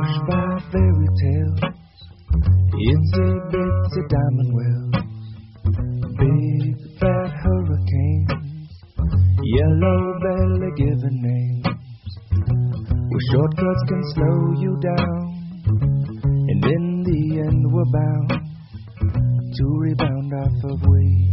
Pushed by fairy tales, itsy bitsy diamond wells, big fat hurricanes, yellow belly giving names, where shortcuts can slow you down, and in the end we're bound to rebound off of weed.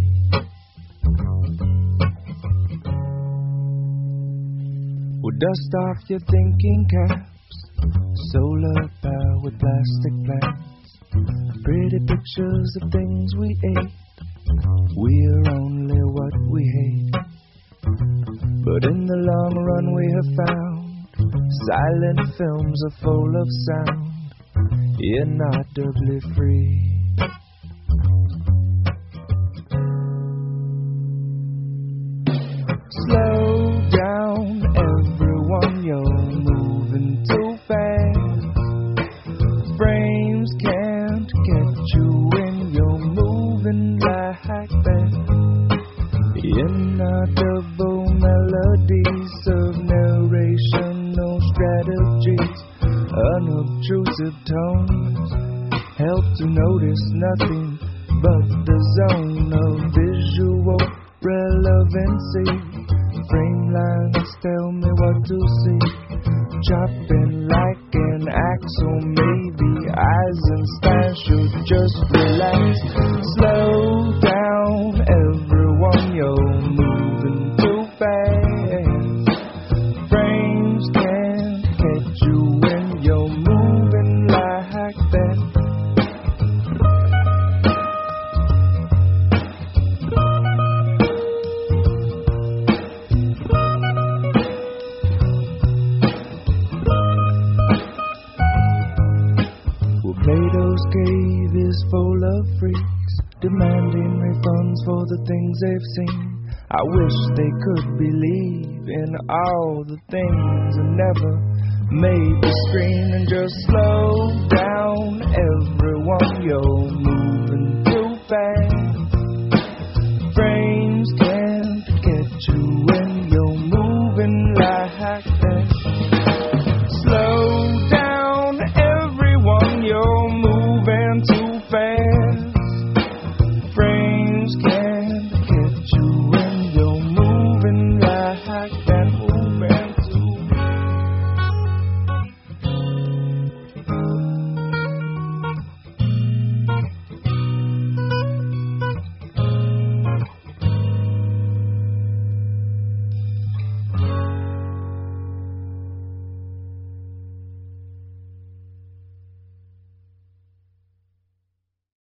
We'll dust off your thinking caps, solar powered plastic plants, pretty pictures of things we ate. We're only what we hate, but in the long run we have found silent films are full of sound, inaudibly free. Slow down, everyone, you're moving too fast. Frames can't get you when you're moving like that. Inaudible melodies of narration, no strategies, unobtrusive tones help to notice nothing but the zone of visual relevancy. Frame lines tell me what to see, chopping like an axle. Maybe Eisenstein should just relax. Slow down, everyone, you're moving too fast. Frames can't catch you when you're moving like that. Plato's cave is full of freaks, demanding refunds for the things they've seen. I wish they could believe in all the things that never made the screen. And just slow down, everyone, you're moving too fast. Frames can't catch you when you're moving like that. Slow down, everyone, you're moving too fast. Frames can't